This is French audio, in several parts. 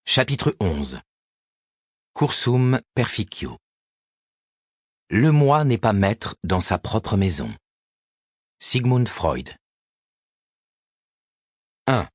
Chapitre 11. Cursum perficio. Le moi n'est pas maître dans sa propre maison. Sigmund Freud. 1.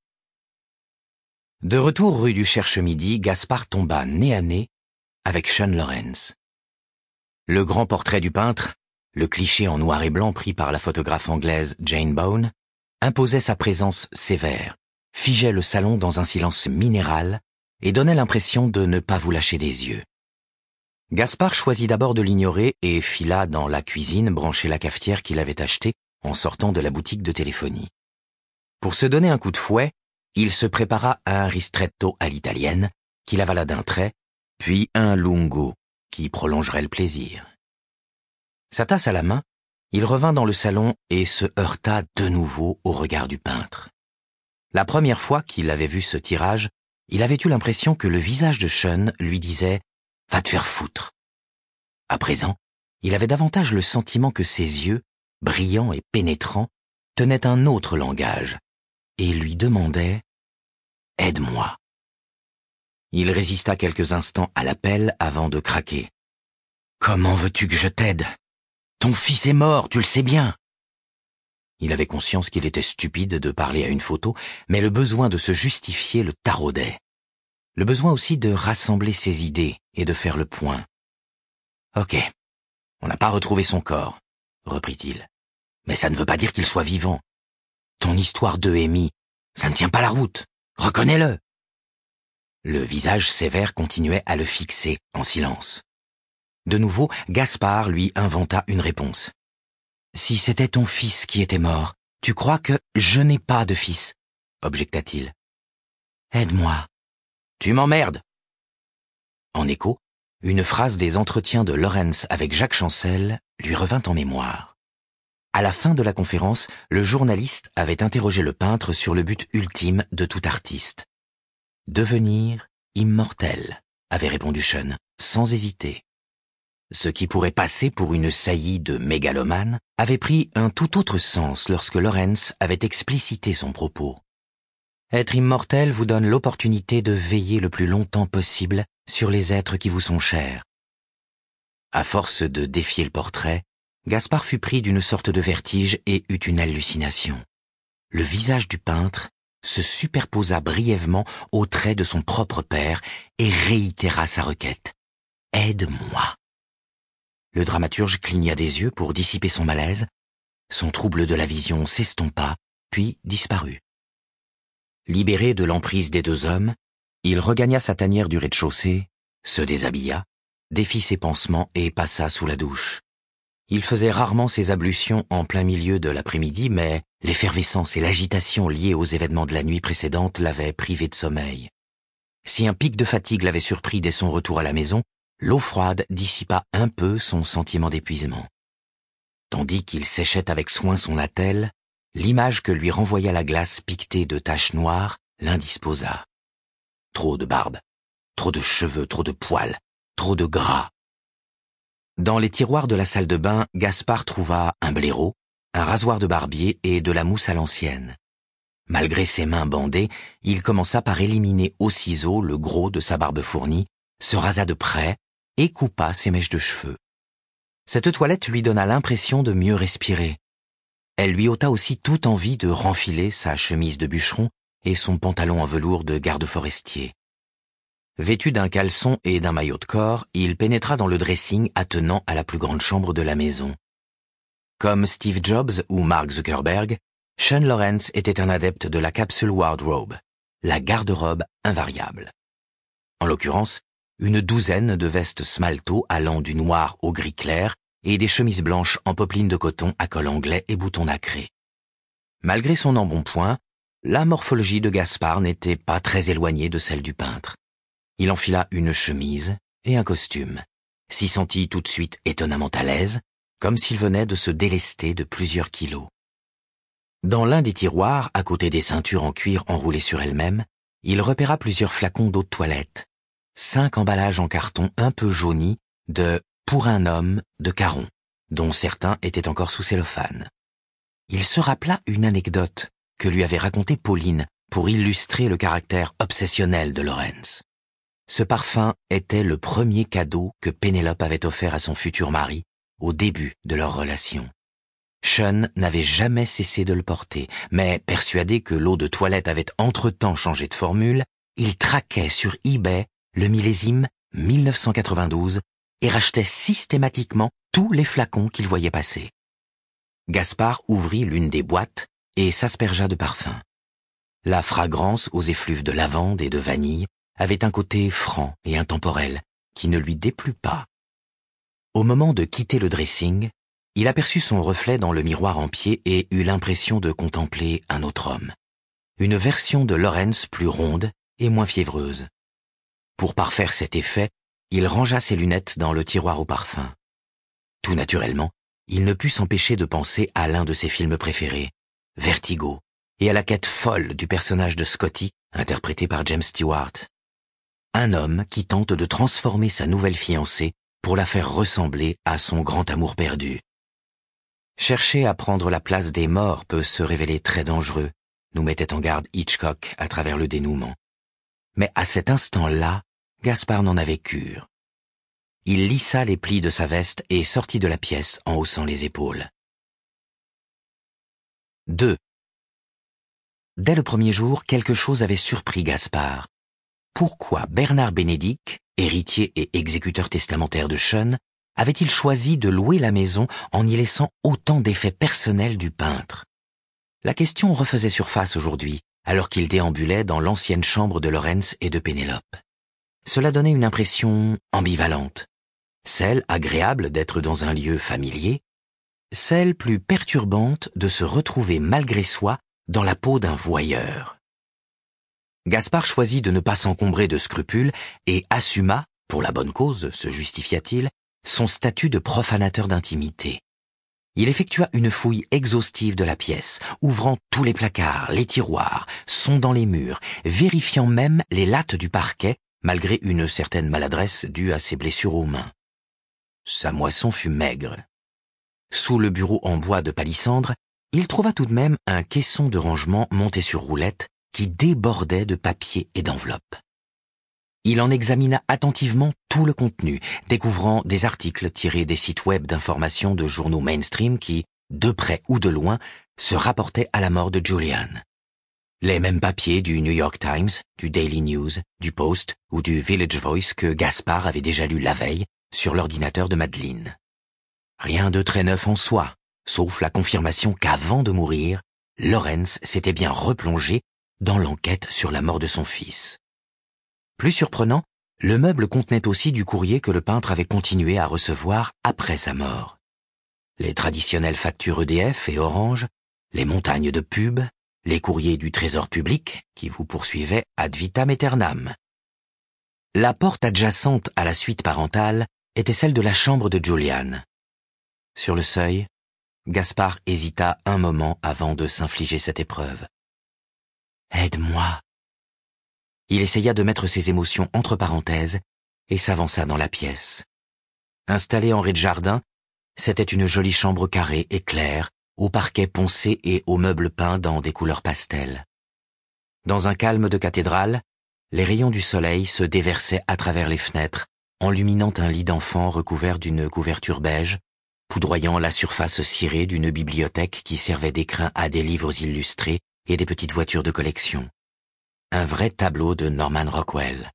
De retour rue du Cherche-Midi, Gaspard tomba nez à nez avec Sean Lorenz. Le grand portrait du peintre, le cliché en noir et blanc pris par la photographe anglaise Jane Bowen, imposait sa présence sévère, figeait le salon dans un silence minéral et donnait l'impression de ne pas vous lâcher des yeux. Gaspard choisit d'abord de l'ignorer et fila dans la cuisine brancher la cafetière qu'il avait achetée en sortant de la boutique de téléphonie. Pour se donner un coup de fouet, il se prépara un ristretto à l'italienne, qu'il avala d'un trait, puis un lungo, qui prolongerait le plaisir. Sa tasse à la main, il revint dans le salon et se heurta de nouveau au regard du peintre. La première fois qu'il avait vu ce tirage, il avait eu l'impression que le visage de Sean lui disait « Va te faire foutre ». À présent, il avait davantage le sentiment que ses yeux, brillants et pénétrants, tenaient un autre langage et lui demandaient « Aide-moi ». Il résista quelques instants à l'appel avant de craquer. « Comment veux-tu que je t'aide ? Ton fils est mort, tu le sais bien !» Il avait conscience qu'il était stupide de parler à une photo, mais le besoin de se justifier le taraudait. Le besoin aussi de rassembler ses idées et de faire le point. « Ok, on n'a pas retrouvé son corps, » reprit-il. « Mais ça ne veut pas dire qu'il soit vivant. Ton histoire de Amy, ça ne tient pas la route. Reconnais-le !» Le visage sévère continuait à le fixer en silence. De nouveau, Gaspard lui inventa une réponse. « Si c'était ton fils qui était mort, tu crois que je n'ai pas de fils ?» objecta-t-il. « Aide-moi. »« Tu m'emmerdes !» En écho, une phrase des entretiens de Lorenz avec Jacques Chancel lui revint en mémoire. À la fin de la conférence, le journaliste avait interrogé le peintre sur le but ultime de tout artiste. « Devenir immortel », avait répondu Sean, sans hésiter. Ce qui pourrait passer pour une saillie de mégalomane avait pris un tout autre sens lorsque Lorenz avait explicité son propos. Être immortel vous donne l'opportunité de veiller le plus longtemps possible sur les êtres qui vous sont chers. À force de défier le portrait, Gaspard fut pris d'une sorte de vertige et eut une hallucination. Le visage du peintre se superposa brièvement aux traits de son propre père et réitéra sa requête. « Aide-moi ». Le dramaturge cligna des yeux pour dissiper son malaise. Son trouble de la vision s'estompa, puis disparut. Libéré de l'emprise des deux hommes, il regagna sa tanière du rez-de-chaussée, se déshabilla, défit ses pansements et passa sous la douche. Il faisait rarement ses ablutions en plein milieu de l'après-midi, mais l'effervescence et l'agitation liées aux événements de la nuit précédente l'avaient privé de sommeil. Si un pic de fatigue l'avait surpris dès son retour à la maison, l'eau froide dissipa un peu son sentiment d'épuisement. Tandis qu'il séchait avec soin son attelle, l'image que lui renvoya la glace piquetée de taches noires l'indisposa. Trop de barbe, trop de cheveux, trop de poils, trop de gras. Dans les tiroirs de la salle de bain, Gaspard trouva un blaireau, un rasoir de barbier et de la mousse à l'ancienne. Malgré ses mains bandées, il commença par éliminer au ciseau le gros de sa barbe fournie, se rasa de près et coupa ses mèches de cheveux. Cette toilette lui donna l'impression de mieux respirer. Elle lui ôta aussi toute envie de renfiler sa chemise de bûcheron et son pantalon en velours de garde forestier. Vêtu d'un caleçon et d'un maillot de corps, il pénétra dans le dressing attenant à la plus grande chambre de la maison. Comme Steve Jobs ou Mark Zuckerberg, Sean Lorenz était un adepte de la capsule wardrobe, la garde-robe invariable. En l'occurrence, une douzaine de vestes smalto allant du noir au gris clair et des chemises blanches en popeline de coton à col anglais et boutons nacrés. Malgré son embonpoint, la morphologie de Gaspard n'était pas très éloignée de celle du peintre. Il enfila une chemise et un costume, s'y sentit tout de suite étonnamment à l'aise, comme s'il venait de se délester de plusieurs kilos. Dans l'un des tiroirs, à côté des ceintures en cuir enroulées sur elles-mêmes, il repéra plusieurs flacons d'eau de toilette, 5 emballages en carton un peu jaunis de « Pour un homme » de Caron, dont certains étaient encore sous cellophane. Il se rappela une anecdote que lui avait racontée Pauline pour illustrer le caractère obsessionnel de Lorenz. Ce parfum était le premier cadeau que Pénélope avait offert à son futur mari au début de leur relation. Sean n'avait jamais cessé de le porter, mais persuadé que l'eau de toilette avait entre-temps changé de formule, il traquait sur eBay le millésime 1992 et rachetait systématiquement tous les flacons qu'il voyait passer. Gaspard ouvrit l'une des boîtes et s'aspergea de parfum. La fragrance aux effluves de lavande et de vanille avait un côté franc et intemporel qui ne lui déplut pas. Au moment de quitter le dressing, il aperçut son reflet dans le miroir en pied et eut l'impression de contempler un autre homme. Une version de Lawrence plus ronde et moins fiévreuse. Pour parfaire cet effet, il rangea ses lunettes dans le tiroir au parfum. Tout naturellement, il ne put s'empêcher de penser à l'un de ses films préférés, Vertigo, et à la quête folle du personnage de Scotty, interprété par James Stewart. Un homme qui tente de transformer sa nouvelle fiancée pour la faire ressembler à son grand amour perdu. Chercher à prendre la place des morts peut se révéler très dangereux, nous mettait en garde Hitchcock à travers le dénouement. Mais à cet instant-là, Gaspard n'en avait cure. Il lissa les plis de sa veste et sortit de la pièce en haussant les épaules. 2. Dès le premier jour, quelque chose avait surpris Gaspard. Pourquoi Bernard Bénédict, héritier et exécuteur testamentaire de Sean, avait-il choisi de louer la maison en y laissant autant d'effets personnels du peintre? La question refaisait surface aujourd'hui, alors qu'il déambulait dans l'ancienne chambre de Lawrence et de Pénélope. Cela donnait une impression ambivalente. Celle agréable d'être dans un lieu familier, celle plus perturbante de se retrouver malgré soi dans la peau d'un voyeur. Gaspard choisit de ne pas s'encombrer de scrupules et assuma, pour la bonne cause, se justifia-t-il, son statut de profanateur d'intimité. Il effectua une fouille exhaustive de la pièce, ouvrant tous les placards, les tiroirs, sondant les murs, vérifiant même les lattes du parquet, malgré une certaine maladresse due à ses blessures aux mains. Sa moisson fut maigre. Sous le bureau en bois de palissandre, il trouva tout de même un caisson de rangement monté sur roulette qui débordait de papiers et d'enveloppes. Il en examina attentivement tout le contenu, découvrant des articles tirés des sites web d'information de journaux mainstream qui, de près ou de loin, se rapportaient à la mort de Julian. Les mêmes papiers du New York Times, du Daily News, du Post ou du Village Voice que Gaspard avait déjà lu la veille sur l'ordinateur de Madeleine. Rien de très neuf en soi, sauf la confirmation qu'avant de mourir, Lawrence s'était bien replongé dans l'enquête sur la mort de son fils. Plus surprenant, le meuble contenait aussi du courrier que le peintre avait continué à recevoir après sa mort. Les traditionnelles factures EDF et Orange, les montagnes de pubs, les courriers du trésor public qui vous poursuivaient ad vitam aeternam. La porte adjacente à la suite parentale était celle de la chambre de Julian. Sur le seuil, Gaspard hésita un moment avant de s'infliger cette épreuve. « Aide-moi !» Il essaya de mettre ses émotions entre parenthèses et s'avança dans la pièce. Installée en rez-de-jardin, c'était une jolie chambre carrée et claire, au parquet poncé et aux meubles peints dans des couleurs pastel. Dans un calme de cathédrale, les rayons du soleil se déversaient à travers les fenêtres, enluminant un lit d'enfant recouvert d'une couverture beige, poudroyant la surface cirée d'une bibliothèque qui servait d'écrin à des livres illustrés et des petites voitures de collection. Un vrai tableau de Norman Rockwell.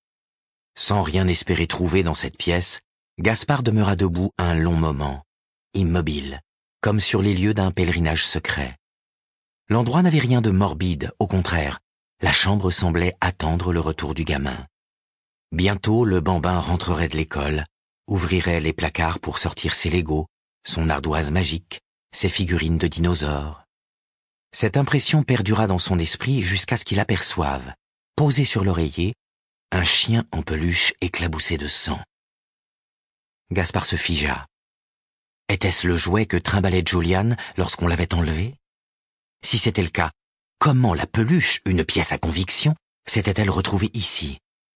Sans rien espérer trouver dans cette pièce, Gaspard demeura debout un long moment, immobile, comme sur les lieux d'un pèlerinage secret. L'endroit n'avait rien de morbide, au contraire, la chambre semblait attendre le retour du gamin. Bientôt le bambin rentrerait de l'école, ouvrirait les placards pour sortir ses Legos, son ardoise magique, ses figurines de dinosaures. Cette impression perdura dans son esprit jusqu'à ce qu'il aperçoive, posé sur l'oreiller, un chien en peluche éclaboussé de sang. Gaspard se figea. Était-ce le jouet que trimbalait Julian lorsqu'on l'avait enlevé? Si c'était le cas, comment la peluche, une pièce à conviction, s'était-elle retrouvée ici?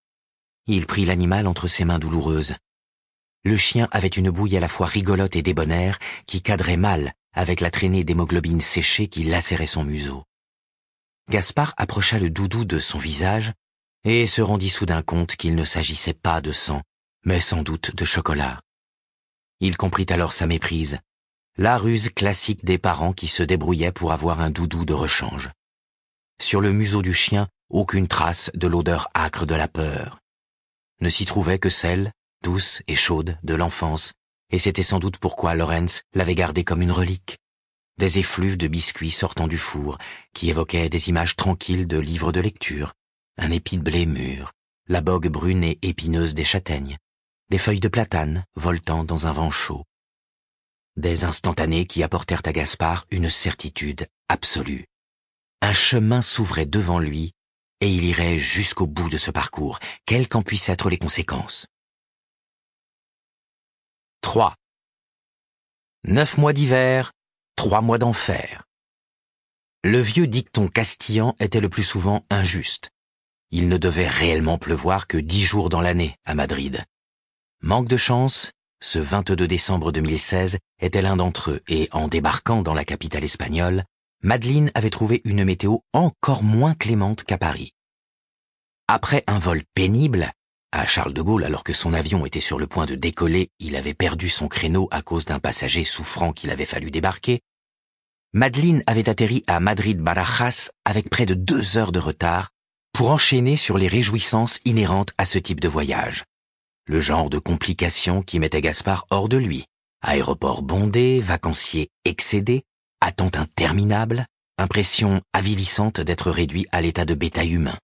Il prit l'animal entre ses mains douloureuses. Le chien avait une bouille à la fois rigolote et débonnaire qui cadrait mal avec la traînée d'hémoglobine séchée qui lacérait son museau. Gaspard approcha le doudou de son visage et se rendit soudain compte qu'il ne s'agissait pas de sang, mais sans doute de chocolat. Il comprit alors sa méprise, la ruse classique des parents qui se débrouillaient pour avoir un doudou de rechange. Sur le museau du chien, aucune trace de l'odeur âcre de la peur. Ne s'y trouvait que celle, douce et chaude, de l'enfance, et c'était sans doute pourquoi Lawrence l'avait gardée comme une relique. Des effluves de biscuits sortant du four, qui évoquaient des images tranquilles de livres de lecture, un épi de blé mûr, la bogue brune et épineuse des châtaignes, des feuilles de platane voltant dans un vent chaud. Des instantanés qui apportèrent à Gaspard une certitude absolue. Un chemin s'ouvrait devant lui, et il irait jusqu'au bout de ce parcours, quelles qu'en puissent être les conséquences. 3. 9 mois d'hiver, 3 mois d'enfer. Le vieux dicton castillan était le plus souvent injuste. Il ne devait réellement pleuvoir que 10 jours dans l'année à Madrid. Manque de chance, ce 22 décembre 2016 était l'un d'entre eux et en débarquant dans la capitale espagnole, Madeleine avait trouvé une météo encore moins clémente qu'à Paris. Après un vol pénible, à Charles de Gaulle alors que son avion était sur le point de décoller, il avait perdu son créneau à cause d'un passager souffrant qu'il avait fallu débarquer, Madeleine avait atterri à Madrid-Barajas avec près de 2 heures de retard pour enchaîner sur les réjouissances inhérentes à ce type de voyage. Le genre de complications qui mettait Gaspard hors de lui. Aéroport bondé, vacanciers excédés, attente interminable, impression avilissante d'être réduit à l'état de bétail humain.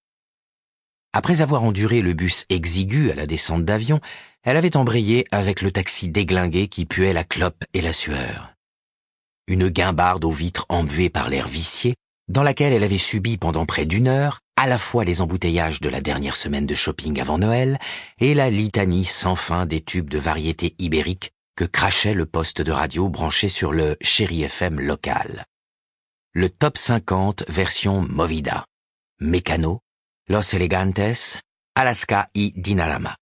Après avoir enduré le bus exigu à la descente d'avion, elle avait embrayé avec le taxi déglingué qui puait la clope et la sueur. Une guimbarde aux vitres embuées par l'air vicié, dans laquelle elle avait subi pendant près d'1 heure à la fois les embouteillages de la dernière semaine de shopping avant Noël et la litanie sans fin des tubes de variété ibérique que crachait le poste de radio branché sur le Chéri FM local. Le top 50 version Movida. Mécano, Los Elegantes, Alaska y Dinarama.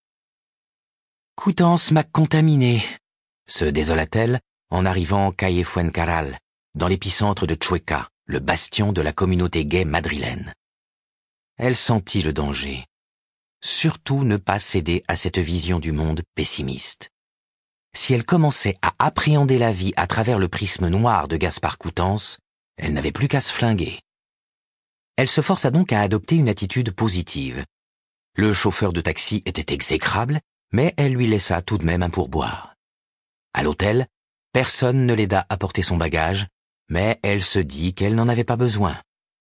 Coutances m'a contaminé, se désola-t-elle en arrivant calle Fuencarral, dans l'épicentre de Chueca, le bastion de la communauté gay madrilène. Elle sentit le danger. Surtout ne pas céder à cette vision du monde pessimiste. Si elle commençait à appréhender la vie à travers le prisme noir de Gaspard Coutances, elle n'avait plus qu'à se flinguer. Elle se força donc à adopter une attitude positive. Le chauffeur de taxi était exécrable, mais elle lui laissa tout de même un pourboire. À l'hôtel, personne ne l'aida à porter son bagage, mais elle se dit qu'elle n'en avait pas besoin.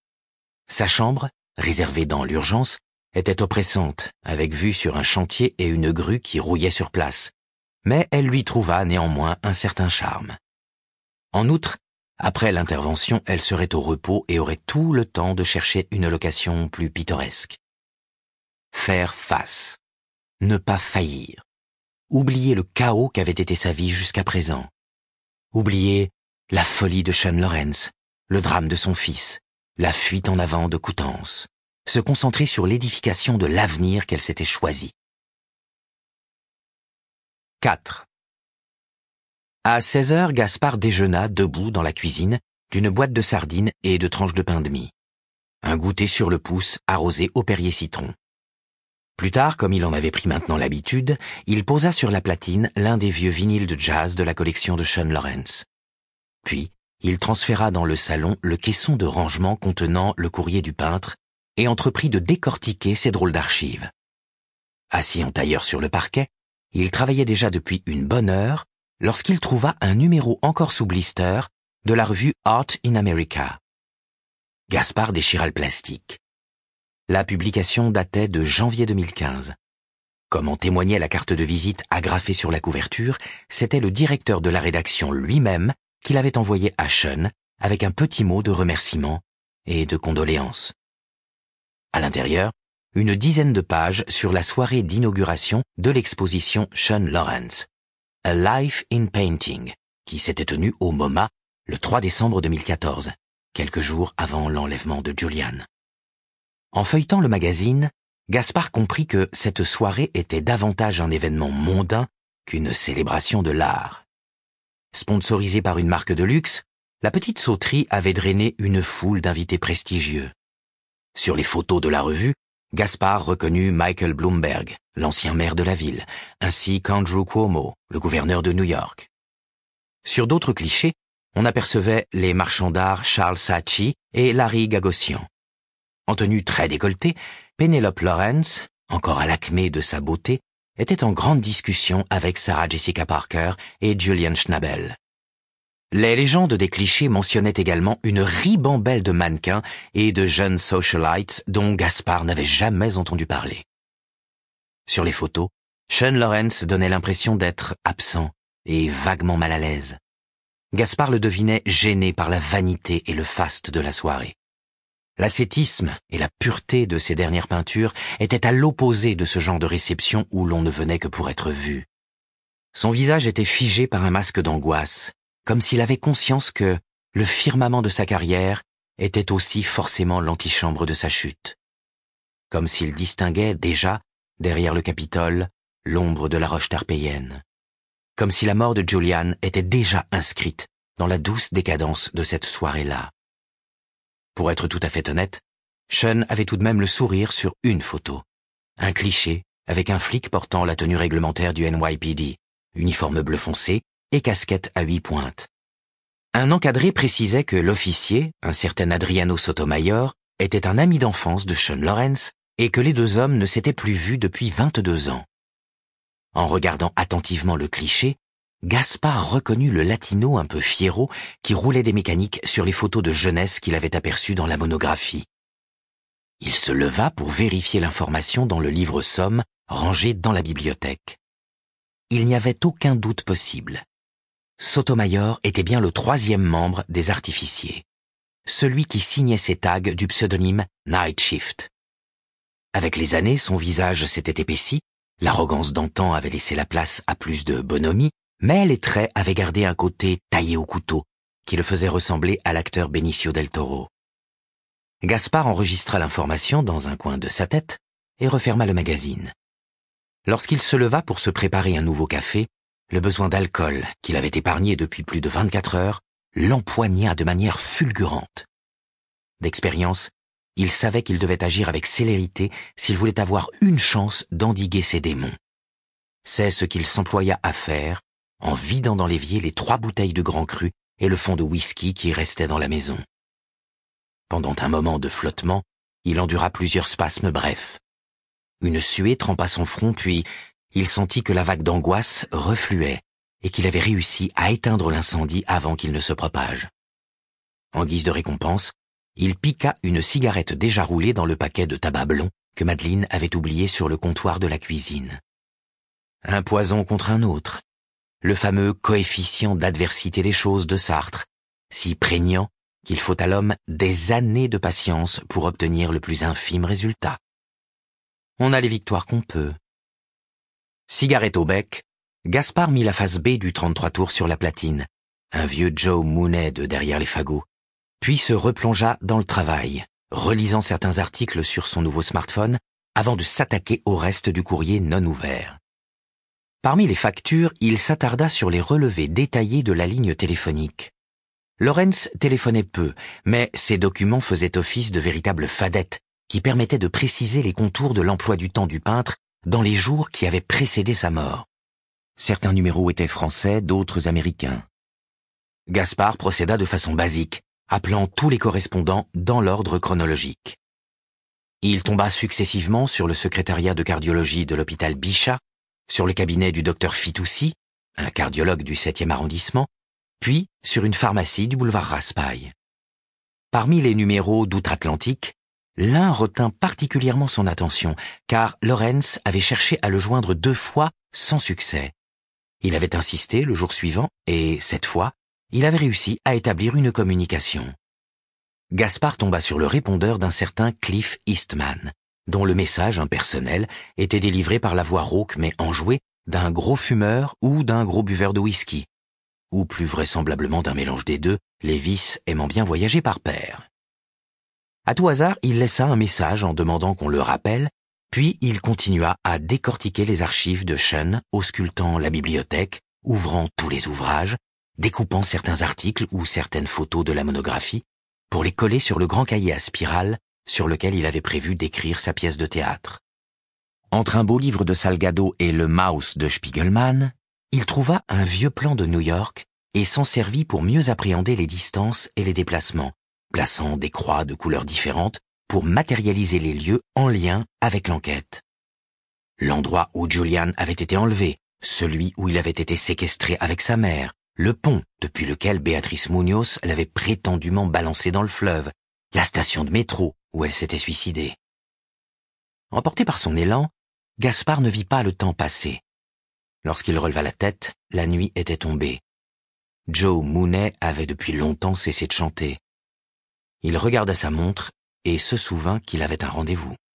Sa chambre, réservée dans l'urgence, était oppressante, avec vue sur un chantier et une grue qui rouillait sur place, mais elle lui trouva néanmoins un certain charme. En outre, après l'intervention, elle serait au repos et aurait tout le temps de chercher une location plus pittoresque. Faire face. Ne pas faillir. Oublier le chaos qu'avait été sa vie jusqu'à présent. Oublier la folie de Sean Lawrence, le drame de son fils, la fuite en avant de Coutances. Se concentrer sur l'édification de l'avenir qu'elle s'était choisi. 4. À 16 heures, Gaspard déjeuna debout dans la cuisine d'une boîte de sardines et de tranches de pain de mie. Un goûter sur le pouce arrosé au Perrier citron. Plus tard, comme il en avait pris maintenant l'habitude, il posa sur la platine l'un des vieux vinyles de jazz de la collection de Sean Lawrence. Puis, il transféra dans le salon le caisson de rangement contenant le courrier du peintre et entreprit de décortiquer ces drôles d'archives. Assis en tailleur sur le parquet, il travaillait déjà depuis une bonne heure lorsqu'il trouva un numéro encore sous blister de la revue Art in America. Gaspard déchira le plastique. La publication datait de janvier 2015. Comme en témoignait la carte de visite agrafée sur la couverture, c'était le directeur de la rédaction lui-même qui l'avait envoyé à Sean avec un petit mot de remerciement et de condoléances. À l'intérieur, une dizaine de pages sur la soirée d'inauguration de l'exposition Sean Lawrence, A Life in Painting, qui s'était tenue au MoMA le 3 décembre 2014, quelques jours avant l'enlèvement de Julian. En feuilletant le magazine, Gaspard comprit que cette soirée était davantage un événement mondain qu'une célébration de l'art. Sponsorisée par une marque de luxe, la petite sauterie avait drainé une foule d'invités prestigieux. Sur les photos de la revue, Gaspard reconnut Michael Bloomberg, l'ancien maire de la ville, ainsi qu'Andrew Cuomo, le gouverneur de New York. Sur d'autres clichés, on apercevait les marchands d'art Charles Saatchi et Larry Gagosian. En tenue très décolletée, Penelope Lawrence, encore à l'acmé de sa beauté, était en grande discussion avec Sarah Jessica Parker et Julian Schnabel. Les légendes des clichés mentionnaient également une ribambelle de mannequins et de jeunes socialites dont Gaspard n'avait jamais entendu parler. Sur les photos, Sean Lawrence donnait l'impression d'être absent et vaguement mal à l'aise. Gaspard le devinait gêné par la vanité et le faste de la soirée. L'ascétisme et la pureté de ses dernières peintures étaient à l'opposé de ce genre de réception où l'on ne venait que pour être vu. Son visage était figé par un masque d'angoisse, comme s'il avait conscience que le firmament de sa carrière était aussi forcément l'antichambre de sa chute. Comme s'il distinguait déjà, derrière le Capitole, l'ombre de la roche tarpéienne. Comme si la mort de Julian était déjà inscrite dans la douce décadence de cette soirée-là. Pour être tout à fait honnête, Sean avait tout de même le sourire sur une photo. Un cliché avec un flic portant la tenue réglementaire du NYPD, uniforme bleu foncé et casquette à 8 pointes. Un encadré précisait que l'officier, un certain Adriano Sotomayor, était un ami d'enfance de Sean Lawrence et que les deux hommes ne s'étaient plus vus depuis 22 ans. En regardant attentivement le cliché, Gaspard reconnut le latino un peu fiero qui roulait des mécaniques sur les photos de jeunesse qu'il avait aperçues dans la monographie. Il se leva pour vérifier l'information dans le livre somme rangé dans la bibliothèque. Il n'y avait aucun doute possible. Sotomayor était bien le 3e membre des artificiers, celui qui signait ses tags du pseudonyme Night Shift. Avec les années, son visage s'était épaissi, l'arrogance d'antan avait laissé la place à plus de bonhomie, mais les traits avaient gardé un côté taillé au couteau, qui le faisait ressembler à l'acteur Benicio del Toro. Gaspard enregistra l'information dans un coin de sa tête et referma le magazine. Lorsqu'il se leva pour se préparer un nouveau café, le besoin d'alcool, qu'il avait épargné depuis plus de 24 heures, l'empoigna de manière fulgurante. D'expérience, il savait qu'il devait agir avec célérité s'il voulait avoir une chance d'endiguer ses démons. C'est ce qu'il s'employa à faire, en vidant dans l'évier les 3 bouteilles de Grand Cru et le fond de whisky qui restait dans la maison. Pendant un moment de flottement, il endura plusieurs spasmes brefs. Une suée trempa son front, puis il sentit que la vague d'angoisse refluait et qu'il avait réussi à éteindre l'incendie avant qu'il ne se propage. En guise de récompense, il piqua une cigarette déjà roulée dans le paquet de tabac blond que Madeleine avait oublié sur le comptoir de la cuisine. Un poison contre un autre. Le fameux coefficient d'adversité des choses de Sartre, si prégnant qu'il faut à l'homme des années de patience pour obtenir le plus infime résultat. On a les victoires qu'on peut. Cigarette au bec, Gaspard mit la face B du 33 tours sur la platine, un vieux Joe Mooney de derrière les fagots, puis se replongea dans le travail, relisant certains articles sur son nouveau smartphone avant de s'attaquer au reste du courrier non ouvert. Parmi les factures, il s'attarda sur les relevés détaillés de la ligne téléphonique. Lawrence téléphonait peu, mais ses documents faisaient office de véritables fadettes qui permettaient de préciser les contours de l'emploi du temps du peintre dans les jours qui avaient précédé sa mort. Certains numéros étaient français, d'autres américains. Gaspard procéda de façon basique, appelant tous les correspondants dans l'ordre chronologique. Il tomba successivement sur le secrétariat de cardiologie de l'hôpital Bichat, sur le cabinet du docteur Fitoussi, un cardiologue du 7e arrondissement, puis sur une pharmacie du boulevard Raspail. Parmi les numéros d'outre-Atlantique, l'un retint particulièrement son attention, car Lawrence avait cherché à le joindre 2 fois sans succès. Il avait insisté le jour suivant, et cette fois, il avait réussi à établir une communication. Gaspard tomba sur le répondeur d'un certain Cliff Eastman, dont le message impersonnel était délivré par la voix rauque mais enjouée d'un gros fumeur ou d'un gros buveur de whisky, ou plus vraisemblablement d'un mélange des deux, les vices aimant bien voyager par paire. À tout hasard, il laissa un message en demandant qu'on le rappelle, puis il continua à décortiquer les archives de Sean, auscultant la bibliothèque, ouvrant tous les ouvrages, découpant certains articles ou certaines photos de la monographie, pour les coller sur le grand cahier à spirale sur lequel il avait prévu d'écrire sa pièce de théâtre. Entre un beau livre de Salgado et le Maus de Spiegelman, il trouva un vieux plan de New York et s'en servit pour mieux appréhender les distances et les déplacements, plaçant des croix de couleurs différentes pour matérialiser les lieux en lien avec l'enquête. L'endroit où Julian avait été enlevé, celui où il avait été séquestré avec sa mère, le pont depuis lequel Béatrice Munoz l'avait prétendument balancé dans le fleuve, la station de métro où elle s'était suicidée. Emporté par son élan, Gaspard ne vit pas le temps passer. Lorsqu'il releva la tête, la nuit était tombée. Joe Mooney avait depuis longtemps cessé de chanter. Il regarda sa montre et se souvint qu'il avait un rendez-vous.